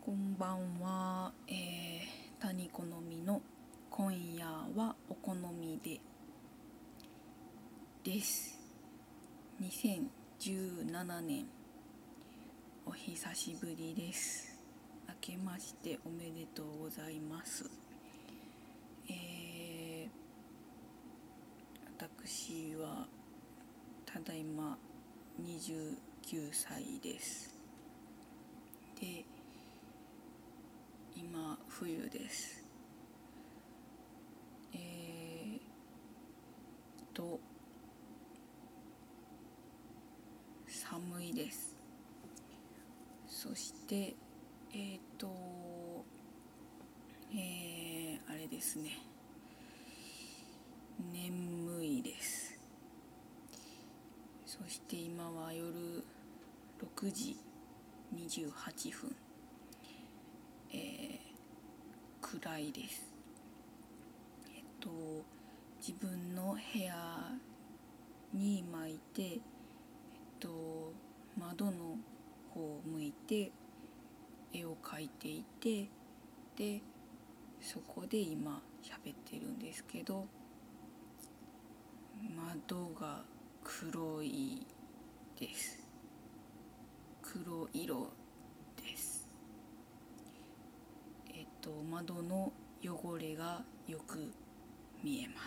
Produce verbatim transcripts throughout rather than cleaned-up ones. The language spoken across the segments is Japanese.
こんばんは、えー、谷好みの今夜はお好みでです。にせんじゅうななねんお久しぶりです。明けましておめでとうございます。えー、私はただいまにじゅうきゅうさいです。で、今冬です。えーと寒いです。そしてえっ、とえー、あれですね眠いです。そして今は夜ろくじにじゅうはっぷん、えー、暗いです。えっと自分の部屋に巻いて、えっと窓の方を向いて絵を描いていて、でそこで今喋ってるんですけど、窓が黒いです。黒色です。えっと窓の汚れがよく見えます。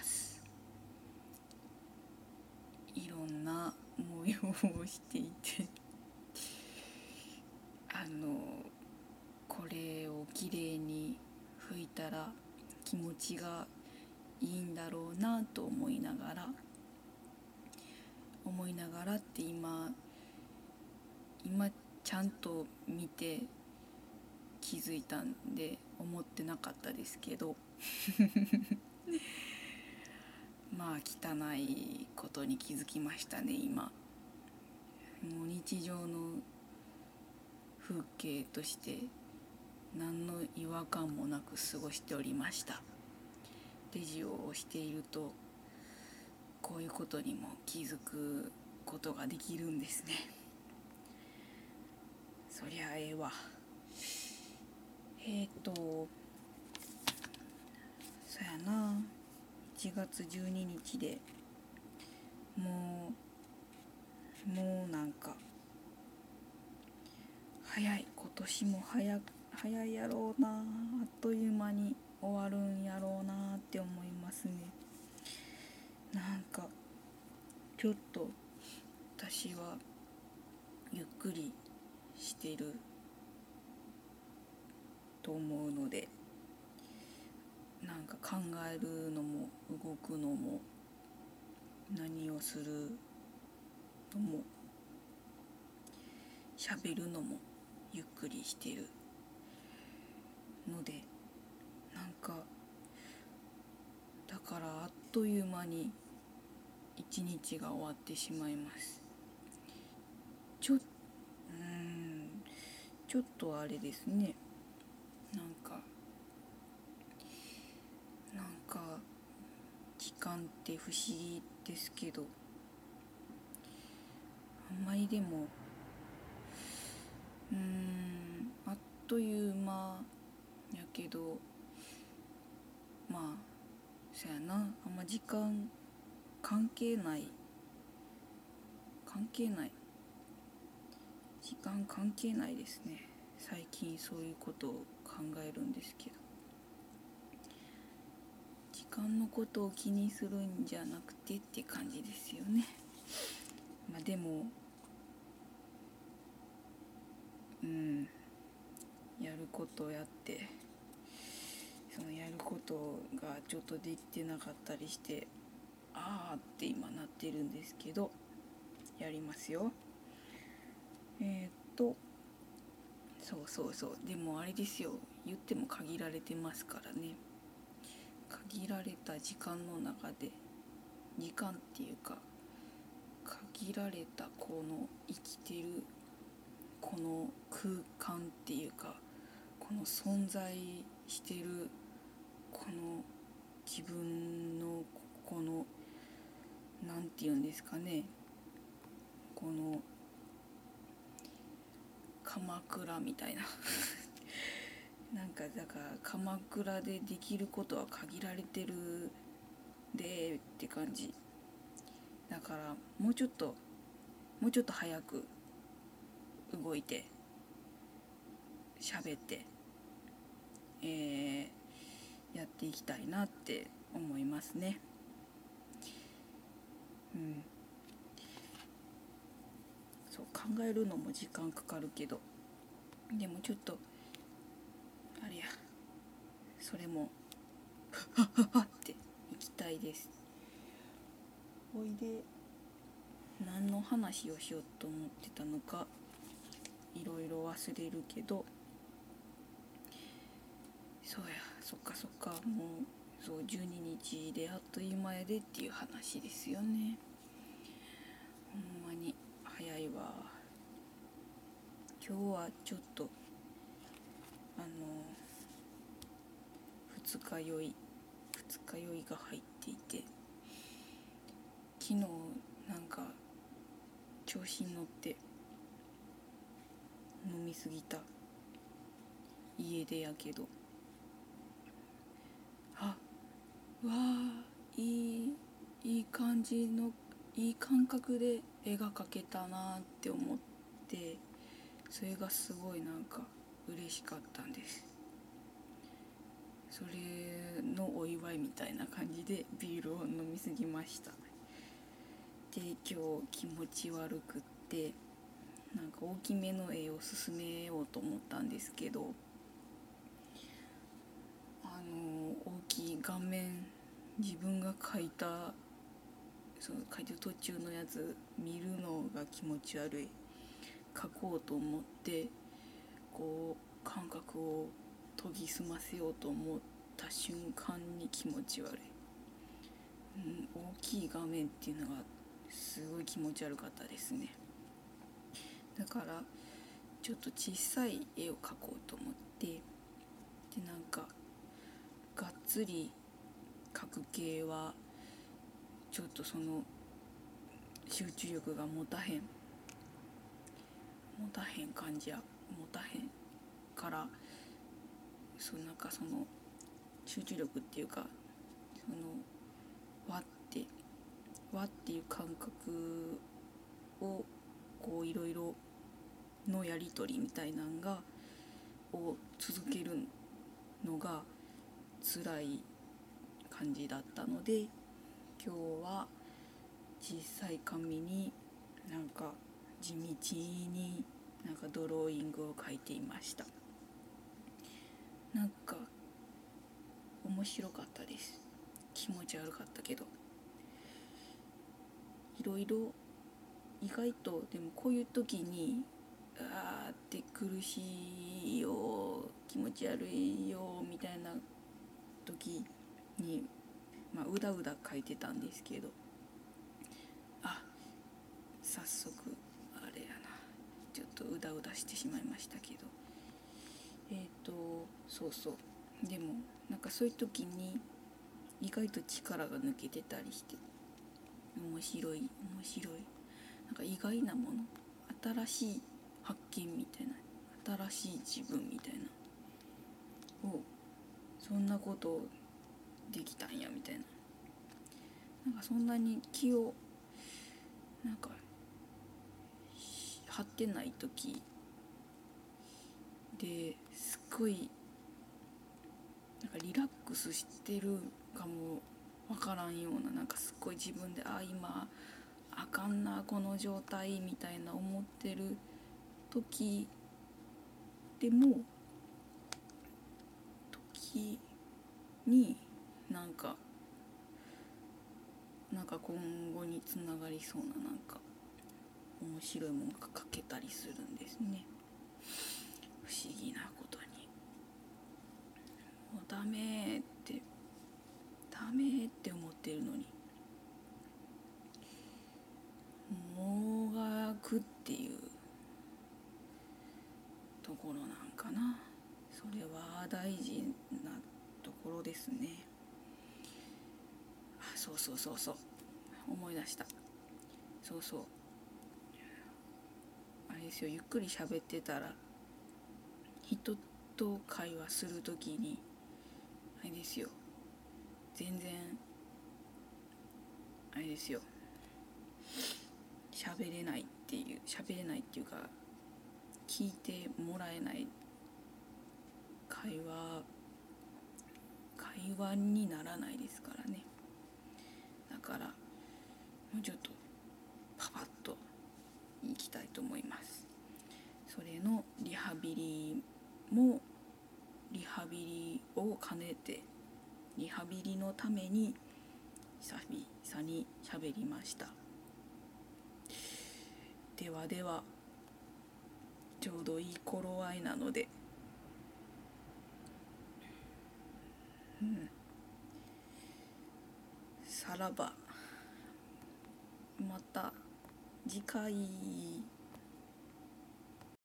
いろんな模様をしていてあのこれをきれいに拭いたら気持ちがいいんだろうなと思いながら思いながらって今今ちゃんと見て気づいたんで、思ってなかったですけどまあ汚いことに気づきましたね。今もう日常の風景として何の違和感もなく過ごしておりました。レジを押しているとこういうことにも気づくことができるんですね。そりゃええわ。えっ、ー、とそやないちがつじゅうににちでもうもうなんか早い、今年も早早いやろうな、あっという間に終わるんやろうなって思いますね。なんかちょっと私はゆっくりしてると思うので、なんか考えるのも動くのも何をするのも喋るのもゆっくりしてるので、なんかだからあっという間に一日が終わってしまいます。ちょうーんちょっとあれですね、なんかなんか時間って不思議ですけど、あんまりでもうーんあっという間やけど、まあそやな、あんま時間関係ない関係ない時間関係ないですね。最近そういうことを考えるんですけど、時間のことを気にするんじゃなくてって感じですよね。まあでもうんやることをやって、そのやることがちょっとできてなかったりして、あーって今なってるんですけど、やりますよ。えー、っとそうそうそうでもあれですよ、言っても限られてますからね。限られた時間の中で、時間っていうか限られたこの生きてるこの空間っていうか、この存在してるこの自分のこのなんていうんですかね、この鎌倉みたいななんかだから鎌倉でできることは限られてるでって感じだから、もうちょっともうちょっと早く動いて喋って、えー、やっていきたいなって思いますね。うん、そう考えるのも時間かかるけど、でもちょっとあれや、それもはっはっはっていきたいです。おいで、何の話をしようと思ってたのかいろいろ忘れるけど、そうや、そっかそっか、もうそうじゅうににちであっという間やでっていう話ですよね。ほんまに早いわ。今日はちょっとあの二日酔い二日酔いが入っていて、昨日なんか調子に乗って飲みすぎた。家でやけど、あ、わあ、いいいい感じのいい感覚で絵が描けたなって思って、それがすごいなんか嬉しかったんです。それのお祝いみたいな感じでビールを飲みすぎました。で、今日気持ち悪くってなんか大きめの絵を進めようと思ったんですけど、あの大きい画面、自分が描いたその描いてる途中のやつ見るのが気持ち悪い。描こうと思ってこう感覚を研ぎ澄ませようと思った瞬間に気持ち悪い、うん、大きい画面っていうのがすごい気持ち悪かったですね。だからちょっと小さい絵を描こうと思って、でなんかがっつり描く系はちょっとその集中力が持たへん持たへん感じや持たへんからそうなんかその集中力っていうか、そのわってわっていう感覚をこういろいろのやり取りみたいなんがを続けるのが辛い感じだったので、今日は小さい紙になんか地道になんかドローイングを描いていました。なんか面白かったです。気持ち悪かったけど、いろいろ意外とでもこういう時にあーって苦しいよ気持ち悪いよみたいな時に、まあ、うだうだ書いてたんですけど、あ、早速あれやな、ちょっとうだうだしてしまいましたけど、えっとそうそうでもなんかそういう時に意外と力が抜けてたりして面白い面白い、なんか意外なもの、新しい発見みたいな、新しい自分みたいなを、そんなことできたんやみたいな、なんかそんなに気をなんか張ってない時ですっごいなんかリラックスしてるかもわからんような、なんかすっごい自分であ今あかんなこの状態みたいな思ってる時でも時になんかなんか今後につながりそうななんか面白いものが書けたりするんですね。不思議なことに、もうダメってダメって思ってるのにもがくっていうところなんかな。それは大事なところですね。あ、そうそうそうそう、思い出した。そうそう、あれですよ、ゆっくり喋ってたら人と会話するときにあれですよ、全然あれですよ、喋れないっていう喋れないっていうか聞いてもらえない会話会話にならないですからね。だからもうちょっとパパッといきたいと思います。それのリハビリもリハビリを兼ねてリハビリのために久々に喋りました。ではでは、ちょうどいい頃合いなので、うん、さらばまた次回。